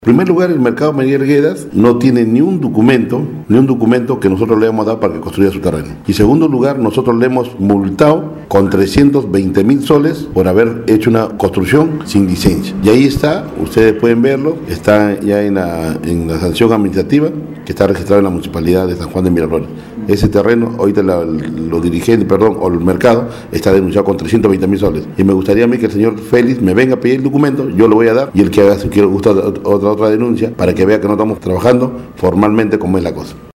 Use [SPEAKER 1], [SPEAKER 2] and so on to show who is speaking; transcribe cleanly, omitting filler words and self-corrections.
[SPEAKER 1] En primer lugar, el mercado Miguel Guedas no tiene ni un documento que nosotros le hemos dado para que construya su terreno. Y en segundo lugar, nosotros le hemos multado con 320.000 soles por haber hecho una construcción sin licencia. Y ahí está, ustedes pueden verlo, está ya en la sanción administrativa que está registrado en la Municipalidad de San Juan de Miraflores. Ese terreno, ahorita el mercado está denunciado con 320.000 soles. Y me gustaría a mí que el señor Félix me venga a pedir el documento, yo lo voy a dar, y el que haga, si quiere, gusta otra denuncia, para que vea que no estamos trabajando formalmente como es la cosa.